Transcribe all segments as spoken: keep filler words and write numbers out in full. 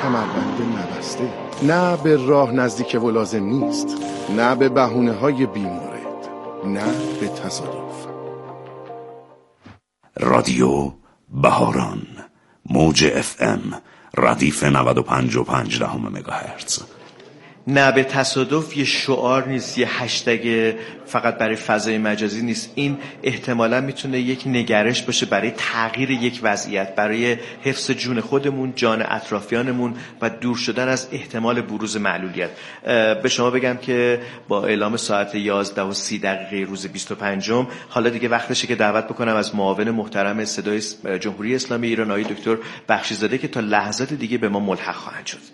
کمربند نبسته، نه به راه نزدیک و لازم نیست، نه به بهونه های بیمورد، نه به تصادف. رادیو بهاران، موج اف ام، ردیف نود و پنج و پنج دهم مگاهرتز. نه به تصادف یه شعار نیست، یه هشتگ فقط برای فضای مجازی نیست. این احتمالاً میتونه یک نگرش باشه برای تغییر یک وضعیت، برای حفظ جون خودمون، جان اطرافیانمون و دور شدن از احتمال بروز معلولیت. به شما بگم که با اعلام ساعت یازده و سی دقیقه روز بیست و پنجم حالا دیگه وقتشه که دعوت بکنم از معاون محترم صدای جمهوری اسلامی ایران آقای دکتر بخشی‌زاده که تا لحظات دیگه به ما ملحق خواهند شد.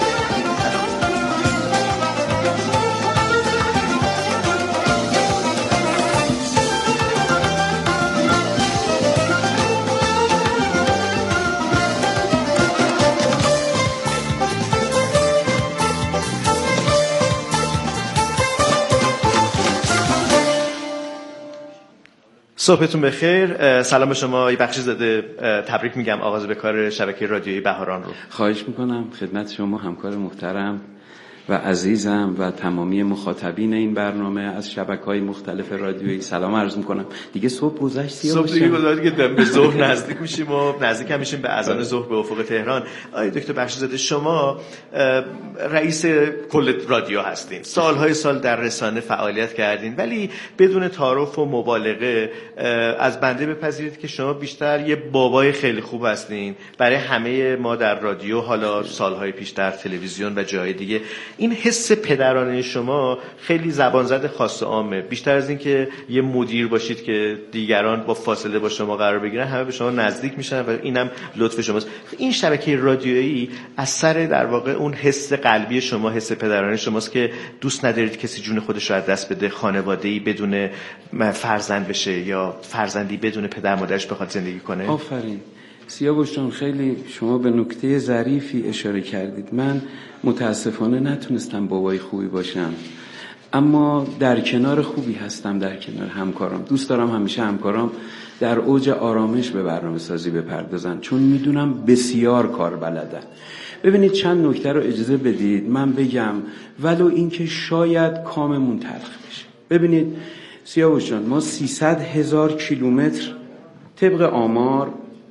صبحتون بخیر. سلام به شما آقای بخشی‌زاده. تبریک میگم آغاز به کار شبکه رادیویی بهاران رو. خواهش میکنم. خدمت شما همکار محترم و عزیزم و تمامی مخاطبین این برنامه از شبکه‌های مختلف رادیویی سلام عرض میکنم. دیگه صبح گذشت سیاه صبح دیگه گذشت که به ظهر نزدیک میشیم و نزدیک هم میشیم به اذان ظهر به افق تهران. آقای دکتر بخشی‌زاده، شما رئیس کل رادیو هستین، سالهای سال در رسانه فعالیت کردین، ولی بدون تعارف و مبالغه از بنده بپذیرید که شما بیشتر یه بابای خیلی خوب هستین برای همه ما در رادیو، حالا سالهای پیش در تلویزیون و جای دیگه. این حس پدرانه شما خیلی زبان زد خاص و عامه، بیشتر از این که یه مدیر باشید که دیگران با فاصله با شما قرار بگیرن، همه به شما نزدیک میشن و اینم لطف شماست. این شبکه رادیویی اثر در واقع اون حس قلبی شما، حس پدرانه شماست که دوست ندارید کسی جون خودش رو از دست بده، خانواده‌ای بدون فرزند بشه یا فرزندی بدون پدر مادرش بخواد زندگی کنه. آفرین. سیاوش جان، خیلی شما به نکته ظریفی اشاره کردید. من متاسفانه نتونستم بابای خوبی باشم، اما در کنار خوبی هستم، در کنار همکارام. دوست دارم همیشه همکارام در اوج آرامش به برنامه سازی بپردازن، چون میدونم بسیار کار بلدن. ببینید چند نکته رو اجازه بدید من بگم، ولو اینکه شاید کاممون تلخ بشه. ببینید سیاوش جان، ما سیصد هزار کیلومتر طبق آمار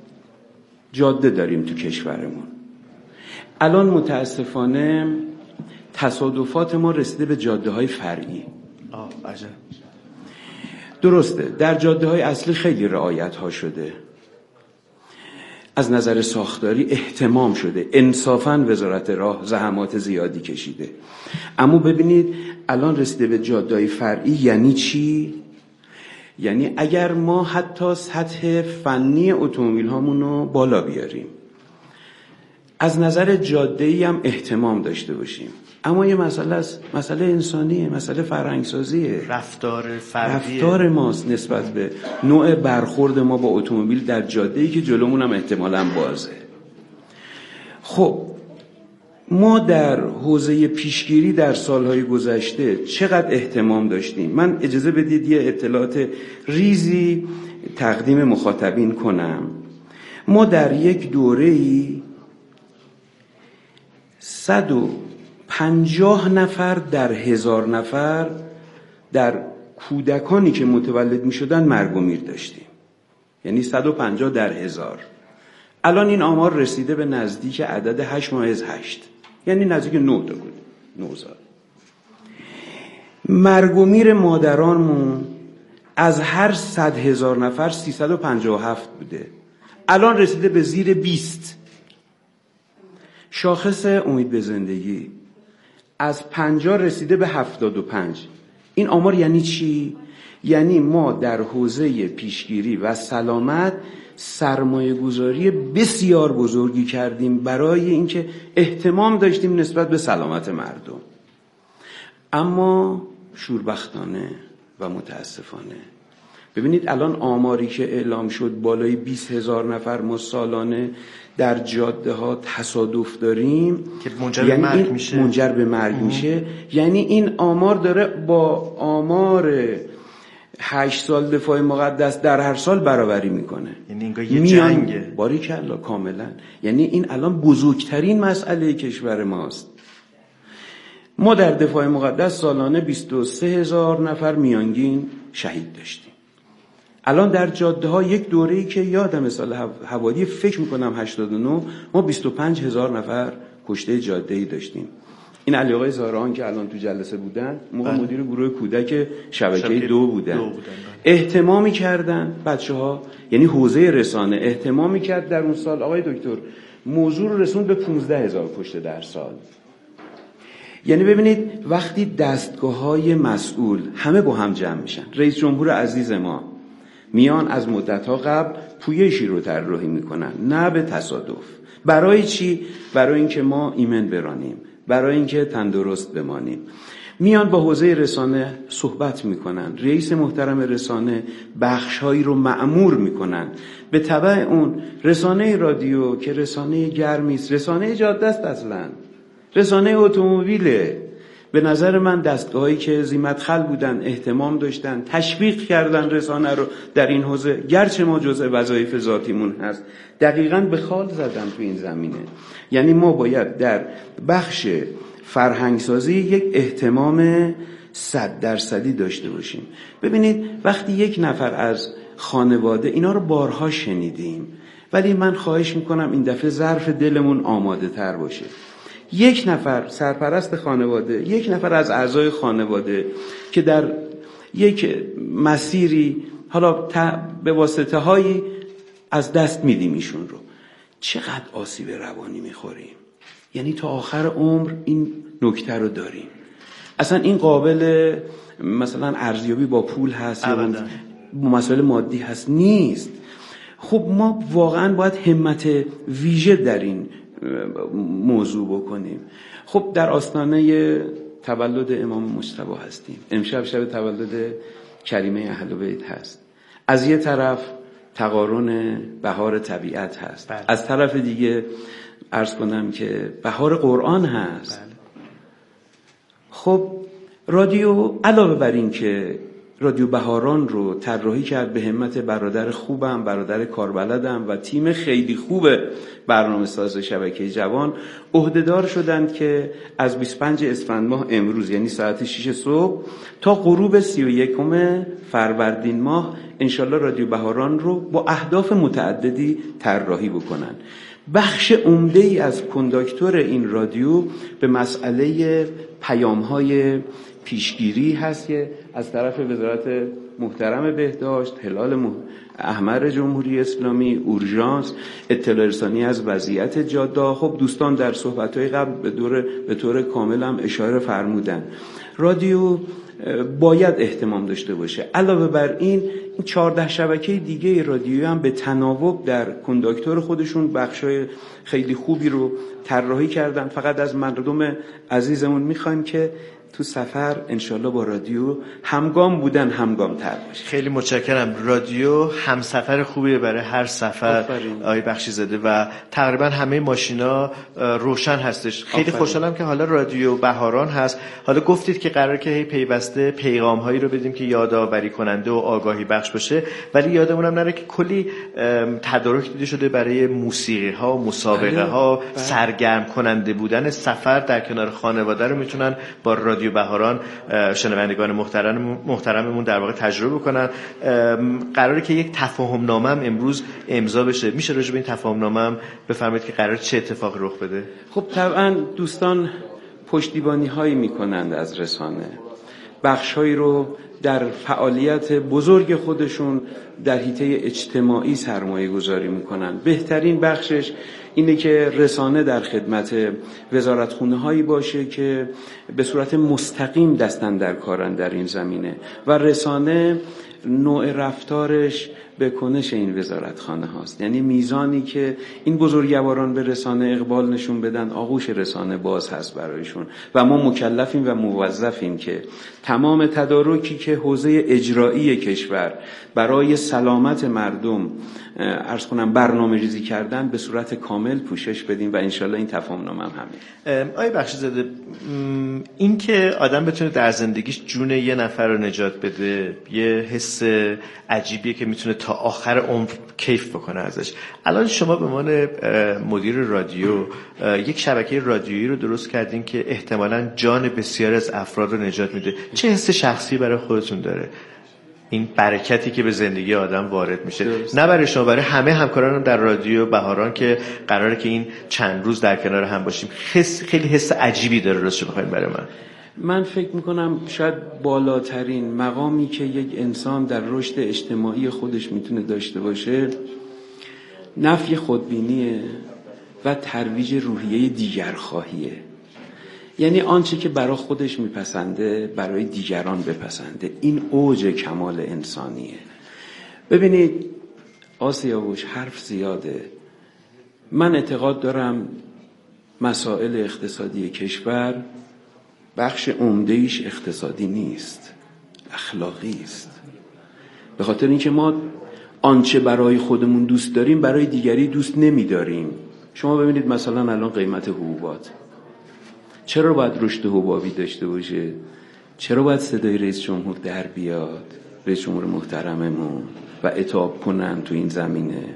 جاده داریم تو کشورمون. الان متاسفانه تصادفات ما رسیده به جاده های فرعی. آه عجب. درسته در جاده های اصلی خیلی رعایت ها شده، از نظر ساختاری اهتمام شده، انصافاً وزارت راه زحمات زیادی کشیده، اما ببینید الان رسیده به جاده های فرعی. یعنی چی؟ یعنی اگر ما حتی سطح فنی اتومبیل هامون رو بالا بیاریم، از نظر جاده‌ای هم اهتمام داشته باشیم، اما یه مسئله است، مسئله انسانیه، مسئله فرهنگسازیه، رفتار فردیه، رفتار ماست نسبت به نوع برخورد ما با اتومبیل در جاده‌ای که جلومون هم احتمالاً بازه. خب ما در حوزه پیشگیری در سالهای گذشته چقدر اهتمام داشتیم؟ من اجازه بدید یه اطلاعات ریزی تقدیم مخاطبین کنم. ما در یک دوره‌ای صد و پنجاه نفر در هزار نفر در کودکانی که متولد می شدن مرگ و میر داشتیم، یعنی صد و پنجاه در هزار. الان این آمار رسیده به نزدیک عدد هشت ماه از هشت، یعنی نزدیک نه تا بود، نوزاد. مرگ و میر مادرانمون از هر صد هزار نفر سیصد و پنجاه و هفت بوده، الان رسیده به زیر بیست. شاخص امید به زندگی از پنجاه رسیده به هفتاد و پنج. این آمار یعنی چی؟ یعنی ما در حوزه پیشگیری و سلامت سرمایه گذاری بسیار بزرگی کردیم برای اینکه اهتمام داشتیم نسبت به سلامت مردم. اما شوربختانه و متاسفانه ببینید الان آماری که اعلام شد بالای بیست هزار نفر ما سالانه در جاده ها تصادف داریم که منجر به مرگ میشه. منجر به مرگ میشه. یعنی این آمار داره با آمار هشت سال دفاع مقدس در هر سال برابری میکنه. یعنی اینگاه یه جنگه. باریکلا کاملا. یعنی این الان بزرگترین مسئله کشور ماست. ما در دفاع مقدس سالانه بیست و سه هزار نفر میانگین شهید داشتیم. الان در جاده ها یک دوره‌ای که یادم سال حوادی فکر میکنم هشتاد و نه ما بیست و پنج هزار نفر کشته جاده‌ای داشتیم. این علی آقای زارعان که الان تو جلسه بودن موقع بله. مدیر گروه کودک شبکه, شبکه دو بودن, دو بودن بله. اهتمامی کردن بچه‌ها، یعنی حوزه رسانه اهتمامی کرد در اون سال آقای دکتر موضوع رو رسوند به پانزده هزار کشته در سال. یعنی ببینید وقتی دستگاه‌های مسئول همه با هم جمع میشن، رئیس جمهور عزیز ما میان از مدت‌ها قبل پویشی رو طراحی میکنن، نه به تصادف. برای چی؟ برای اینکه ما ایمن برانیم، برای اینکه تندرست بمانیم. میان با حوزه رسانه صحبت میکنن، رئیس محترم رسانه بخشهایی رو مأمور میکنن. به تبع اون رسانه رادیو که رسانه گرمی است، رسانه جاده است، اصلا رسانه اتومبیله. به نظر من دستگاهایی که ذی‌مدخل بودن، اهتمام داشتن، تشویق کردن رسانه رو در این حوزه، گرچه ما جزء وظایف ذاتیمون هست، دقیقاً به خال زدن تو این زمینه. یعنی ما باید در بخش فرهنگسازی یک اهتمام صد درصدی داشته باشیم. ببینید وقتی یک نفر از خانواده، اینا رو بارها شنیدیم، ولی من خواهش میکنم این دفعه ظرف دلمون آماده تر باشه. یک نفر سرپرست خانواده، یک نفر از اعضای خانواده که در یک مسیری حالا به واسطه هایی از دست میدیم ایشون رو، چقدر آسیب روانی میخوریم. یعنی تا آخر عمر این نکته رو داریم. اصلا این قابل مثلا ارزیابی با پول هست یا مسائل مادی هست نیست. خب ما واقعا باید همت ویژه در این موضوع بکنیم. خب در آستانه تولد امام مجتبی هستیم. امشب شب تولد کریمه اهل بیت هست. از یه طرف تقارن بهار طبیعت هست، بله. از طرف دیگه عرض کنم که بهار قرآن هست، بله. خب رادیو علاوه بر این که رادیو بهاران رو طراحی کرد به همت برادر خوبم، برادر کاربلدم و تیم خیلی خوب برنامه‌ساز شبکه جوان، عهدهدار شدند که از بیست و پنجم اسفند ماه امروز، یعنی ساعت شش صبح تا غروب سی و یکم فروردین ماه انشالله رادیو بهاران رو با اهداف متعددی طراحی بکنن. بخش عمده‌ای از کنداکتور این رادیو به مسئله پیام‌های پیشگیری هست که از طرف وزارت محترم بهداشت، هلال مح... احمر جمهوری اسلامی، اورژانس، اطلاع رسانی از وضعیت جاده. خب دوستان در صحبت‌های قبل به دور به طور کامل هم اشاره فرمودن. رادیو باید اهتمام داشته باشه. علاوه بر این این چهارده شبکه دیگه رادیویی هم به تناوب در کنداکتور خودشون بخشای خیلی خوبی رو طراحی کردن. فقط از مردم عزیزمون میخوایم که تو سفر انشالله با رادیو همگام بودن، همگام تر باشه. خیلی متشکرم. رادیو همسفر خوبیه برای هر سفر آقای بخشی‌زاده و تقریبا همه ماشینا روشن هستش. خیلی خوشحالم که حالا رادیو بهاران هست. حالا گفتید که قراره که هی پیوسته پیغام هایی رو بدیم که یادآوری کننده و آگاهی بخش باشه، ولی یادمون هم نره که کلی تدارک دیده شده برای موسیقی ها و مسابقه ها، سرگرم کننده بودن سفر در کنار خانواده رو میتونن با رادیو بهاران شنوندگان محترم محترممون در واقع تجربه کنن. قراره که یک تفاهم نامه هم امروز امضا بشه. میشه راجع به این تفاهم نامه هم بفرمایید که قراره چه اتفاقی رخ بده؟ خب طبعا دوستان پشتیبانی هایی میکنند از رسانه، بخش هایی رو در فعالیت بزرگ خودشون در حیطه اجتماعی سرمایه گذاری میکنن. بهترین بخشش اینه که رسانه در خدمت وزارتخونه هایی باشه که به صورت مستقیم دستن در کارن در این زمینه و رسانه نوع رفتارش به کنش این وزارتخانه هاست. یعنی میزانی که این بزرگواران به رسانه اقبال نشون بدن، آغوش رسانه باز هست برایشون و ما مکلفیم و موظفیم که تمام تدارکی که حوزه اجرایی کشور برای سلامت مردم عرض کنم برنامه ریزی کردن به صورت کامل پوشش بدیم و انشالله این تفاهمنامه هم همین. آقای بخشی‌زاده، این که آدم بتونه در زندگیش جون یه نفر رو نجات بده یه حس عجیبیه که میتونه تا آخر عمر کیف بکنه ازش. الان شما به عنوان مدیر رادیو یک شبکه رادیویی رو درست کردین که احتمالاً جان بسیاری از افراد رو نجات میده. چه حس شخصی برای خودتون داره این برکتی که به زندگی آدم وارد میشه؟ درست. نه برای شما، برای همه همکارانم در رادیو بهاران که قراره که این چند روز در کنار هم باشیم. حس خیلی حس عجیبی داره راستش بخواید برای من. من فکر میکنم شاید بالاترین مقامی که یک انسان در رشد اجتماعی خودش میتونه داشته باشه نفی خودبینیه و ترویج روحیه دیگرخواهیه. یعنی آنچه که برای خودش میپسنده برای دیگران بپسنده. این اوج کمال انسانیه. ببینید آسیاوش حرف زیاده. من اعتقاد دارم مسائل اقتصادی کشور بخش عمده‌ایش اقتصادی نیست، اخلاقی است. به خاطر اینکه ما آنچه برای خودمون دوست داریم برای دیگری دوست نمی‌داریم. شما ببینید مثلا الان قیمت حبوبات، چرا باید رشد حبابی داشته باشه؟ چرا باید صدای رئیس جمهور در بیاد، رئیس جمهور محترممون، و عتاب کنن تو این زمینه؟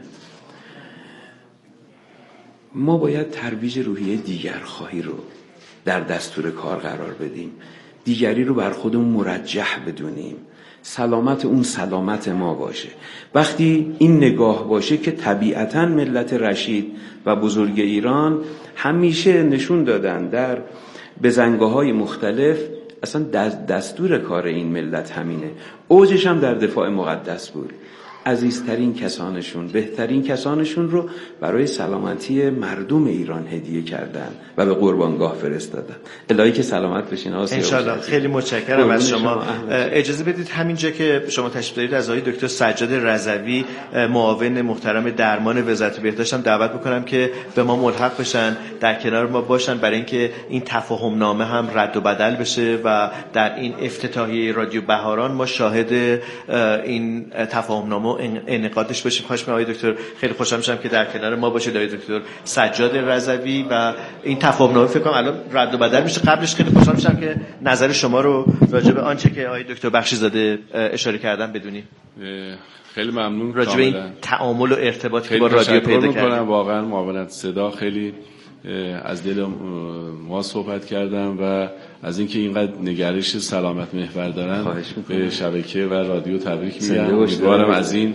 ما باید ترویج روحیه دیگرخواهی رو در دستور کار قرار بدیم، دیگری رو بر خودمون مرجح بدونیم، سلامت اون سلامت ما باشه. وقتی این نگاه باشه که طبیعتاً ملت رشید و بزرگ ایران همیشه نشون دادن در بزنگاه‌های مختلف اصلا دستور کار این ملت همینه. اوجش هم در دفاع مقدس بود. عزیزترین کسانشون، بهترین کسانشون رو برای سلامتی مردم ایران هدیه کردن و به قربانگاه فرستادن. الهی که سلامت بشین آسیا. انشالله. خیلی متشکرم از شما. شما اجازه بدید همینجا که شما تشریف دارید از آقای دکتر سجاد رضوی معاون محترم درمان وزارت بهداشت هم دعوت بکنم که به ما ملحق بشن، در کنار ما باشن برای اینکه این تفاهم نامه هم رد و بدل بشه و در این افتتاحیه رادیو بهاران ما شاهد این تفاهم نامه انعقادش باشیم. خواهش می‌کنم آقای دکتر، خیلی خوشحال میشم که در کنار ما باشید آقای دکتر سجاد رضوی و این تفاهم نامه فکر کنم الان رد و بدل میشه. قبلش خیلی خوشحال میشم که نظر شما رو راجع به آنچه که آقای دکتر بخشی‌زاده اشاره کردن بدونیم. خیلی ممنون راجع به این تعامل و ارتباطی که با رادیو پیدا کردیم. واقعا معاونت صدا خیلی از دل ما صحبت کردم و از اینکه اینقدر نگرش سلامت محور دارن به شبکه و رادیو تبریک میگم. امیدوارم از این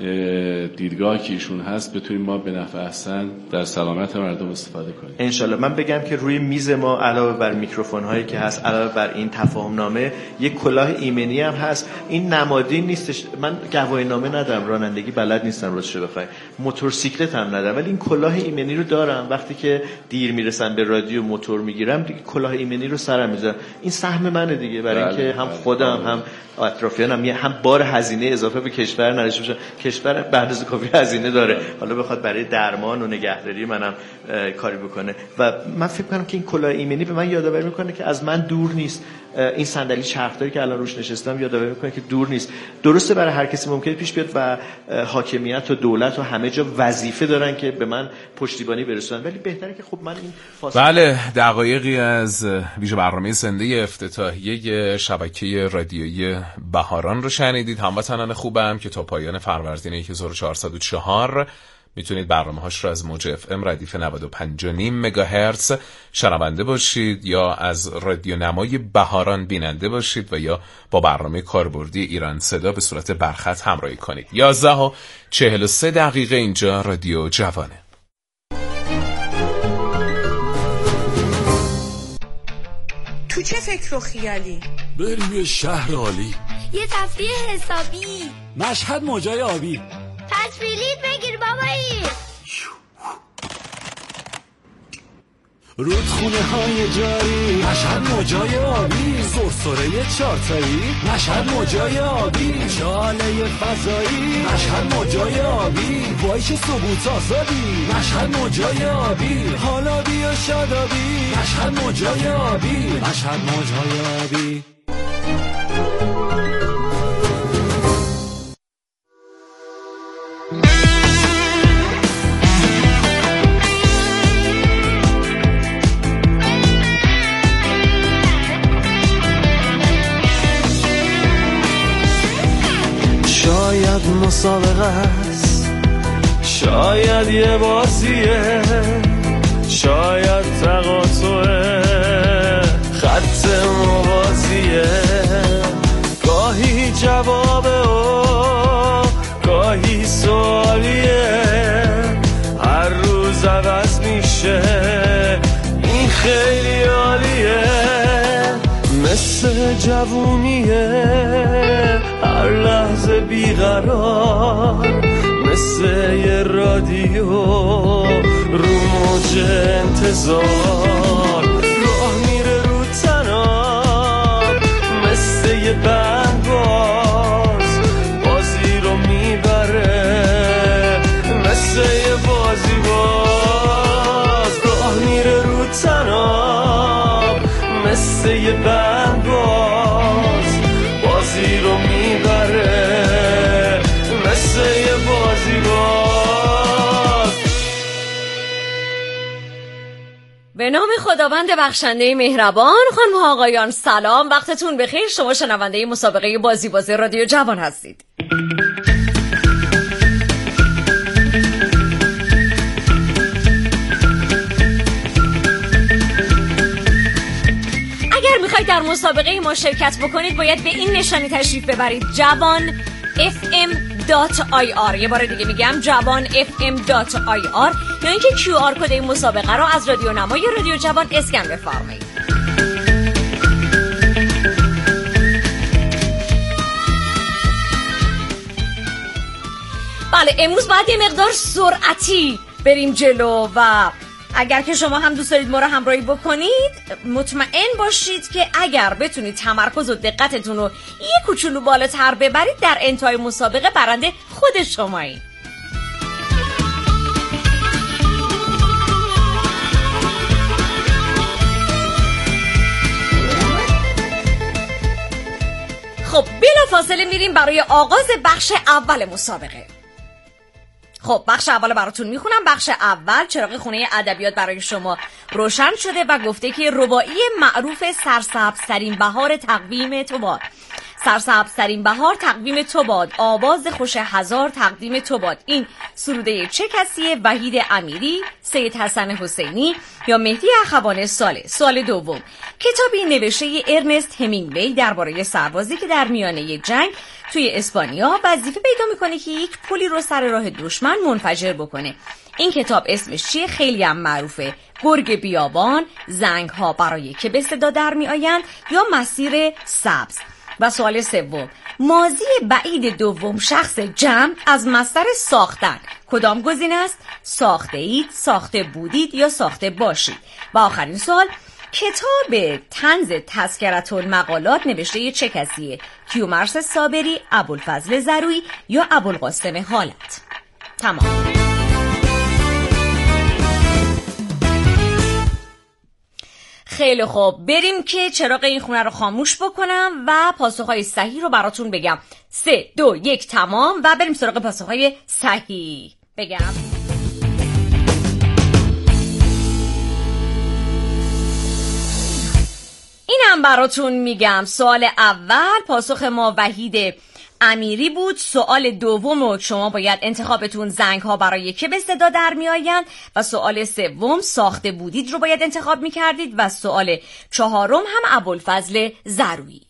دیدگاه که ایشون هست بتونیم ما به نفع احسن در سلامت مردم استفاده کنیم انشالله. من بگم که روی میز ما علاوه بر میکروفون هایی که هست، علاوه بر این تفاهم نامه، یک کلاه ایمنی هم هست. این نمادی نیستش. من گواهی نامه ندارم، رانندگی بلد نیستم راستش بخوای، موتورسیکلت هم ندارم، ولی این کلاه ایمنی رو دارم. وقتی که دیر میرسم به رادیو موتور میگیرم دیگه کلاه ایمنی رو سرم میذارم. این سهم منه دیگه، برای اینکه هم خودم هم اطرافیانم هم بار هزینه اضافه به کشور نداشته باشن. کشور به اندازه کافی هزینه داره، حالا بخواد برای درمان و نگهداری منم کاری بکنه. و من فکر کنم که این کلاه ایمنی به من یادآوری میکنه که از من دور نیست. این صندلی چرخداری که الان روش نشستم یادآوری میکنه که دور نیست. درسته برای هر کسی ممکنه پیش بیاد و حاکمیت و دولت و همه جا وظیفه دارن که به من پشتیبانی برسونن، ولی بهتره که خب من این فاصله. بله، دقایقی از ویژه برنامه زنده افتتاحیه شبکه رادیویی بهاران رو شنیدید. هموطنان خوبم که تا پایان فروردین هزار و چهارصد و چهار میتونید برنامه‌هاش رو از موج اف ام ردیف نود و پنج و نیم مگاهرتز شنونده باشید یا از رادیو نمای بهاران بیننده باشید و یا با برنامه کاربردی ایران صدا به صورت برخط همراهی کنید. یازده و چهل و سه دقیقه اینجا رادیو جوانه. تو چه فکر و خیالی؟ بریم یه شهر عالی، یه تفریح حسابی، مشهد موجای آبی، پس بلیط بگیر بابایی. رودخونه های جاری، مشهد موجای آبی، سرسره چارتایی، مشهد موجای آبی، شاله فضایی، مشهد موجای آبی، وایش ثبوت آزادی، مشهد موجای آبی، حالا بیا شادابی، مشهد موجای آبی، مشهد موجای آبی. شاید مسابقه است، شاید یه بازیه، شاید تقاطعه، خط موازیه، گاهی جوابه و گاهی سوالیه، هر روز عوض میشه، این خیلی عالیه، مثل جوونیه، هر لحظه بیقرار، مثل یه رادیو رو موج انتظار، راه میره رو تناب، مثل یه بندباز، بازی رو میبره، مثل یه بازی باز، راه میره رو تناب، مثل یه بندباز، بازی رو میبره، مثل یه بازی باز. به نام خداوند بخشنده مهربان. خانم ها آقایان سلام، وقتتون بخیر. شما شنونده مسابقه بازی بازی رادیو جوان هستید. اگر میخواید در مسابقه ما شرکت بکنید باید به این نشانی تشریف ببرید: جوان اف ام دات آی آر. یه بار دیگه میگم جوان اف ام دات آی آر، یا اینکه کیو آر کد این مسابقه رو از رادیو نمای رادیو جوان اسکن بفرمایید. بله، امروز باید یه مقدار سرعتی بریم جلو و اگر که شما هم دوست دارید ما رو همراهی بکنید مطمئن باشید که اگر بتونید تمرکز و دقتتون رو یه کوچولو بالاتر ببرید در انتهای مسابقه برنده خود شمایید. خب بلافاصله میریم برای آغاز بخش اول مسابقه. خب بخش اول براتون میخونم. بخش اول: چراغ خونه ادبیات برای شما روشن شده و گفته که رباعی معروف سرسبزترین بهار تقویم تو باد. سرسبزترین بهار تقویم تو باد، آواز خوش هزار تقدیم تو باد. این سروده چه کسیه؟ وحید امیری، سید حسن حسینی یا مهدی اخوان ساله. سوال دوم: کتابی نوشته ارنست همینگوی درباره سربازی که در میانه جنگ توی اسپانیا وظیفه پیدا میکنه که یک پلی رو سر راه دشمن منفجر بکنه. این کتاب اسمش چیه؟ خیلی هم معروفه: گرگ بیابان، زنگ ها برای که به صدا در می آیند یا مسیر سبز. و سوال سوم: ماضی بعید دوم شخص جمع از مصدر ساختن کدام گزینه است؟ ساخته اید، ساخته بودید یا ساخته باشید. و آخرین سوال: کتاب طنز تذکرة المقالات نوشته چه کسیه؟ کیومرث صابری، ابوالفضل زرویی یا ابوالقاسم حالت. تمام. خیلی خوب، بریم که چراغ این خونه رو خاموش بکنم و پاسخهای صحیح رو براتون بگم. سه دو یک تمام و بریم سراغ پاسخهای صحیح. بگم اینم براتون میگم. سوال اول پاسخ ما وحید امیری بود. سوال دوم رو شما باید انتخابتون زنگ ها برای که به صدا در می آیند و سوال سوم ساخته بودید رو باید انتخاب می کردید و سوال چهارم هم ابوالفضل زرویی.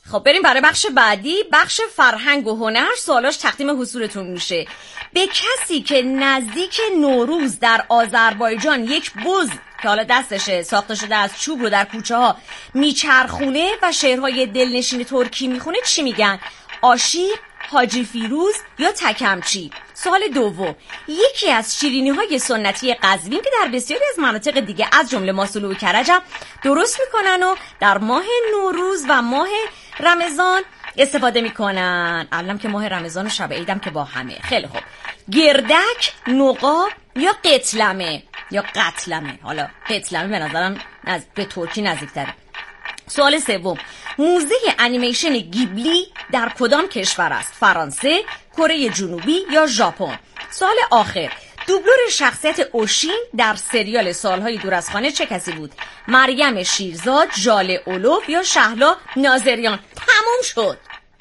خب بریم برای بخش بعدی. بخش فرهنگ و هنر، سوالاش تقدیم حضورتون میشه. به کسی که نزدیک نوروز در آذربایجان یک بز که حالا دستشه ساخته شده از چوب رو در کوچه ها میچرخونه و شعرهای دلنشین ترکی میخونه چی میگن؟ آشیر، حاجی فیروز یا تکمچی؟ سوال دوم، یکی از شیرینی های سنتی قزوین که در بسیاری از مناطق دیگه از جمله ماسلو و کرجم درست میکنن و در ماه نوروز و ماه رمضان استفاده میکنن. الان که ماه رمضان و شب عیدم که با همه. خیلی خوب، گردک، نقاب یا قتلمه یا قتلمه. حالا قتلمه به نظرم از به ترکی نزدیک‌تره. سوال سوم، موزه انیمیشن گیبلی در کدام کشور است؟ فرانسه، کره جنوبی یا ژاپن؟ سوال آخر، دوبلور شخصیت اوشین در سریال سالهای دور از خانه چه کسی بود؟ مریم شیرزاد، ژاله اولوف یا شهلا ناظریان؟ تموم شد.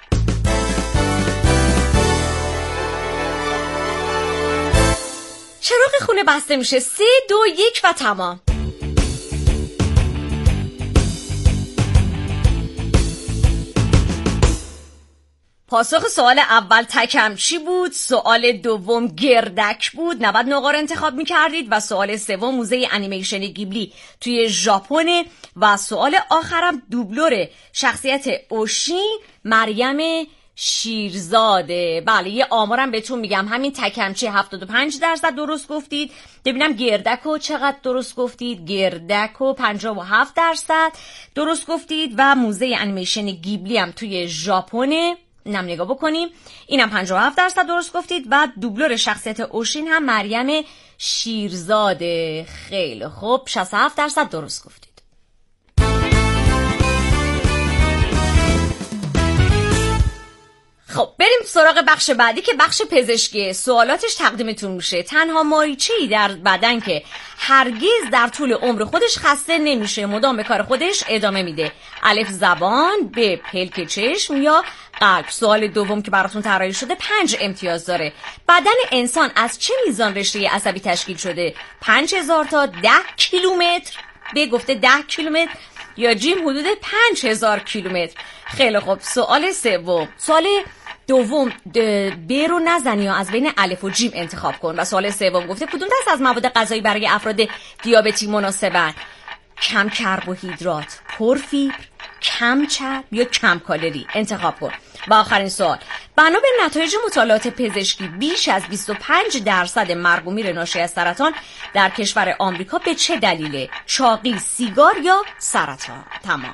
چراغ خونه بسته میشه. سه، دو، یک و تمام. پاسخ سوال اول تکمچی بود، سوال دوم گردک بود، نود نقار انتخاب میکردید و سوال سوم موزه انیمیشن گیبلی توی ژاپن و سوال آخرم دوبلور شخصیت اوشین مریم شیرزاده. بله یه آمارم بهتون میگم، همین تکمچی هفتاد و پنج درصد درست گفتید. ببینم گردکو چقدر درست گفتید؟ گردکو پنجاه و هفت درصد درست گفتید و موزه انیمیشن گیبلی هم توی ژاپن، اینم نگاه بکنیم، اینم پنجاه و هفت درصد درست گفتید و دوبلور شخصیت اوشین هم مریم شیرزاده. خیلی خوب، شصت و هفت درصد درست گفتید. خب بریم سراغ بخش بعدی که بخش پزشکی. سوالاتش تقدیمتون میشه. تنها ماهیچه‌ای در بدن که هرگز در طول عمر خودش خسته نمیشه، مدام به کار خودش ادامه میده. الف زبان، ب پلک چشم یا قلب. سوال دوم که براتون طراحی شده پنج امتیاز داره. بدن انسان از چه میزان رشته عصبی تشکیل شده؟ پنج هزار تا ده کیلومتر، ب گفته ده کیلومتر یا جیم حدود پنج هزار کیلومتر. خیلی خوب، سوال سوم. سوال دوم ب رو نزنی یا از بین الف و جیم انتخاب کن و سوال سوم گفته کدوم دست از مواد غذایی برای افراد دیابتی مناسبن؟ کم کربوهیدرات، پرفیبر، کم چرب یا کم کالری؟ انتخاب کن. و آخرین سوال، بنا به نتایج مطالعات پزشکی بیش از بیست و پنج درصد مرگ و میر ناشی از سرطان در کشور آمریکا به چه دلیله؟ چاقی، سیگار یا سرطان؟ تمام.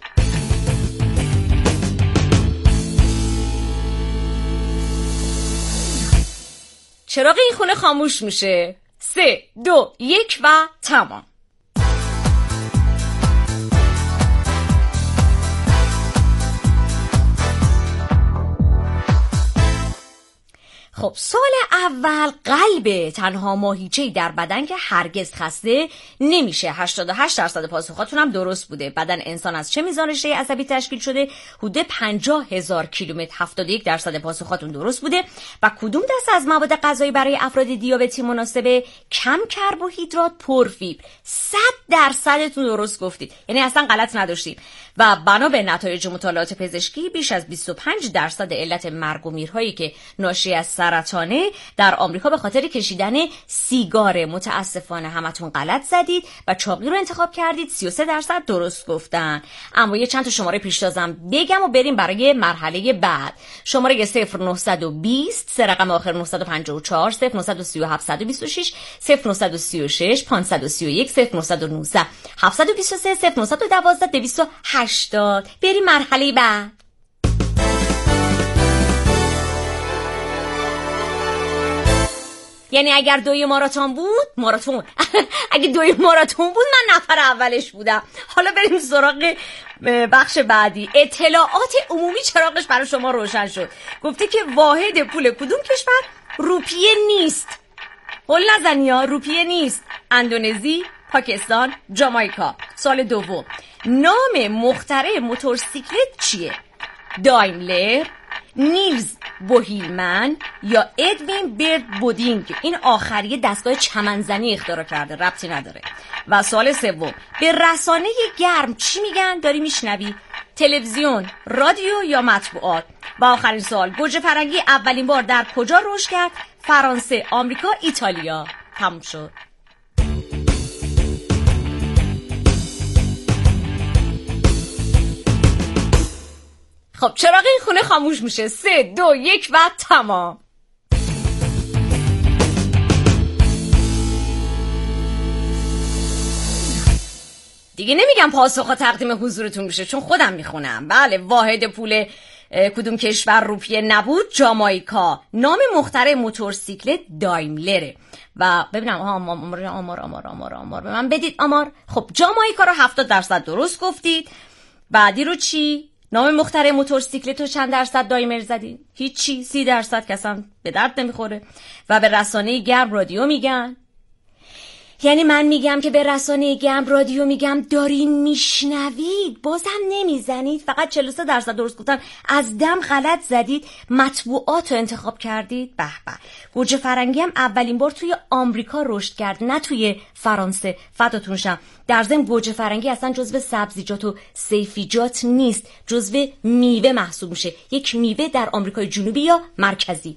چراغ این خونه خاموش میشه. سه، دو، یک و تمام. خب سوال اول، قلب تنها ماهیچه‌ای در بدن که هرگز خسته نمیشه. هشتاد و هشت درصد پاسخاتون هم درست بوده. بدن انسان از چه میزان رشته عصبی تشکیل شده؟ حدود پنجاه هزار کیلومتر. هفتاد و یک درصد پاسخاتون درست بوده. و کدوم دسته از مواد غذایی برای افراد دیابتی مناسبه؟ کم کربوهیدرات، پرفیبر. صد درصدتون درست گفتید، یعنی اصلا غلط نداشتید. و بنا به نتایج مطالعات پزشکی بیش از بیست و پنج درصد علت مرگ و میرهایی که ناشی از سرطانه در آمریکا به خاطر کشیدن سیگاره. متاسفانه همتون غلط زدید و چاقی رو انتخاب کردید. سی و سه درصد درست گفتن. اما یه چند تا شماره پیشتازم بگم و بریم برای مرحله بعد. شماره صفر نه دو صفر سه رقم آخر نه پنج چهار، صفر نه سه هفت دو شش، صفر نه سه شش پنج سه یک، صفر نه یک نه هفت دو سه، صفر نه یک دو دویست و هشتاد. بریم مرحله بعد. یعنی اگر دوی ماراتون بود ماراتون اگه دوی ماراتون بود من نفر اولش بودم. حالا بریم سراغ بخش بعدی. اطلاعات عمومی چراغش برای شما روشن شد. گفته که واحد پول کدوم کشور روپیه نیست؟ هول نزنی ها، روپیه نیست. اندونزی، پاکستان، جامائیکا. سال دوم، نام مخترع موتورسیکلت چیه؟ دایملر، نیلز بوهیلمن یا ادوین برد بودینگ. این آخریه دستگاه چمنزنی اختراع کرده، ربطی نداره. و سوال سوم، به رسانه گرم چی میگن؟ داری میشنوی؟ تلویزیون، رادیو یا مطبوعات؟ و آخرین سوال، گوجه فرنگی اولین بار در کجا رشد کرد؟ فرانسه، آمریکا، ایتالیا. تموم شد. خب چراغ این خونه خاموش میشه. سه دو یک و تمام. دیگه نمیگم پاسخ تقدیم حضورتون میشه چون خودم میخونم. بله، واحد پول کدوم کشور روپیه نبود؟ جامائیکا. نام مخترع موتورسیکلت دایملره. و ببینم آمار آمار آمار آمار آمار آمار به من بدید آمار. خب جامائیکا رو هفتاد درصد درست گفتید. بعدی رو چی؟ نام مخترع موتورسیکلت رو چند درصد دایمر زدین؟ هیچی. سی درصد که اصلا به درد نمیخوره. و به رسانه گرم رادیو میگن. یعنی من میگم که به رسانه گرم رادیو میگم دارین میشنوید، بازم نمیزنید. فقط چهل و سه درصد درست گفتن. از دم غلط زدید. مطبوعات رو انتخاب کردید. به به. گوجه فرنگی هم اولین بار توی آمریکا رشد کرد، نه توی فرانسه. فداتون شم. در ضمن گوجه فرنگی اصلا جزو سبزیجات و سیفیجات نیست، جزو میوه محسوب میشه. یک میوه در آمریکای جنوبی یا مرکزی.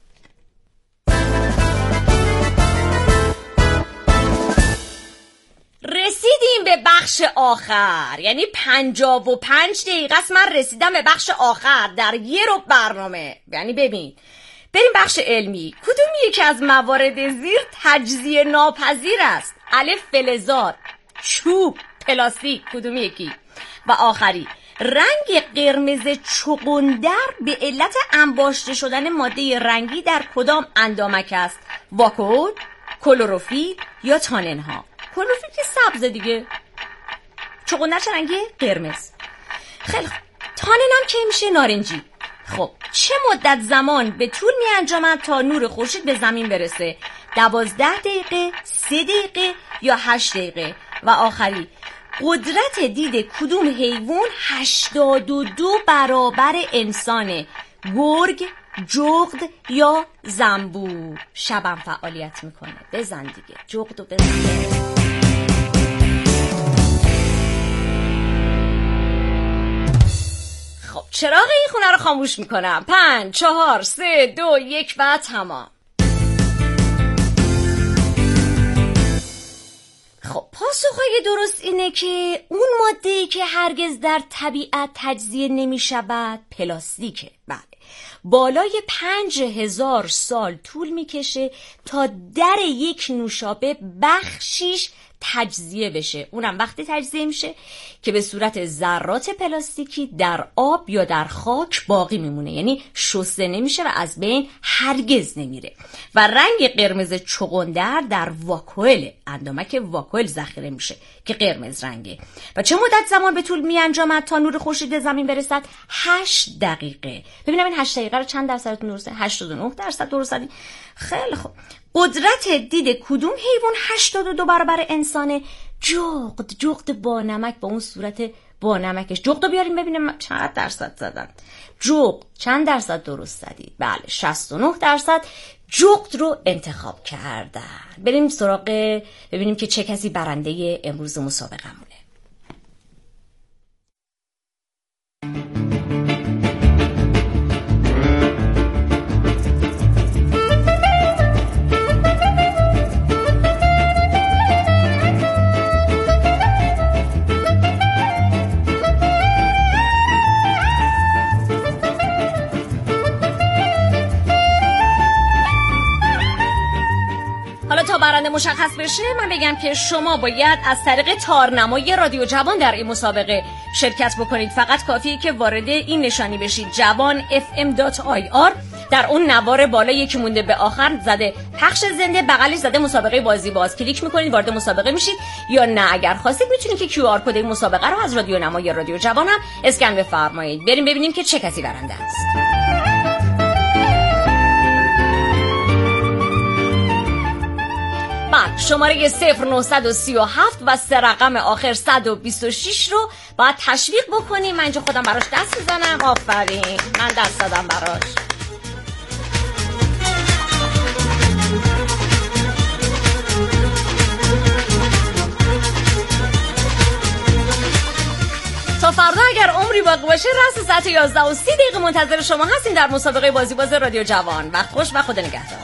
رسیدیم به بخش آخر، یعنی پنجاه و پنج دقیقه است من رسیدم به بخش آخر در یه رو برنامه. یعنی ببین، بریم بخش علمی. کدوم یکی از موارد زیر تجزیه ناپذیر است؟ الف فلزات، چوب، پلاستیک. کدوم یکی؟ و آخری، رنگ قرمز چغندر به علت انباشته شدن ماده رنگی در کدام اندامک است؟ واکول، کلروفیل یا تاننها؟ کلروفیل که سبز دیگه. چغندر چه رنگی؟ قرمز. خیلی خوب. تانن هم که میشه نارنجی. خب چه مدت زمان به طول می انجامد تا نور خورشید به زمین برسه؟ دوازده دقیقه، سه دقیقه یا هشت دقیقه؟ و آخری، قدرت دید کدوم حیوان هشتاد و دو برابر انسانه؟ گرگ، جغد یا زنبور؟ شبم فعالیت میکنه. بزن دیگه جغد و بزن. خب چراغ این خونه رو خاموش میکنم. پنج، چهار، سه، دو، یک و تمام. خب پاسخهای درست اینه که اون ماده‌ای که هرگز در طبیعت تجزیه نمی شود پلاستیکه. بله، بالای پنج هزار سال طول میکشه تا در یک نوشابه بخشیش تجزیه بشه. اونم وقتی تجزیه میشه که به صورت ذرات پلاستیکی در آب یا در خاک باقی میمونه، یعنی شسته نمیشه و از بین هرگز نمیره. و رنگ قرمز چغندر در واکول، اندامک واکول ذخیره میشه که قرمز رنگه. و چه مدت زمان به طول میانجامد تا نور خورشید زمین برسد؟ هشت دقیقه. ببینم این هشت دقیقه رو چند درصدتون درسته؟ هشتاد و نه درصد درسته. خیلی خوب. قدرت دید کدوم حیوان هشتاد و دو برابر انسانه؟ جغد. جغد با نمک، با اون صورت با نمکش. جغد رو بیاریم ببینیم چند درصد زدن. جغد چند درصد درست زدید؟ بله، شصت و نه درصد جغد رو انتخاب کردن. بریم سراغ ببینیم که چه کسی برنده امروز مسابقه‌مونه. تا برنده مشخص بشه من بگم که شما باید از طریق تارنمای رادیو جوان در این مسابقه شرکت بکنید. فقط کافیه که وارد این نشانی بشید جوان اف ام دات آی آر. در اون نوار بالا یکی مونده به آخر زده پخش زنده، بغلی زده مسابقه بازی باز. کلیک میکنید وارد مسابقه میشید، یا نه اگر خواستید میتونید که کیو آر کد این مسابقه رو از رادیو نما یا رادیو جوان هم اسکن بفرمایید. بریم ببینیم که چه کسی برنده است. بعد شماره صفر نهصد و سی و هفت و سه رقم آخر صد و بیست و شش رو باید تشویق بکنیم. من اینجا خودم براش دست میزنم. آفرین، من دست دادم براش. تا فردا اگر عمر عمری باقی باشه راست ساعت یازده و سی دقیقه منتظر شما هستیم در مسابقه بازی باز رادیو جوان. وقت خوش و خدا نگهدار.